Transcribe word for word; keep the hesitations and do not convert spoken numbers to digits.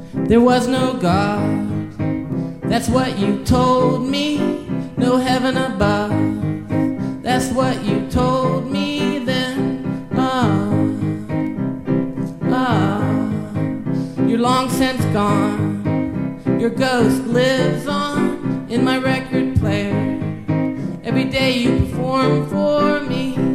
There was no God, that's what you told me. No heaven above, that's what you told me then. Ah, ah, you're long since gone. Your ghost lives on in my record player. Every day you perform for me.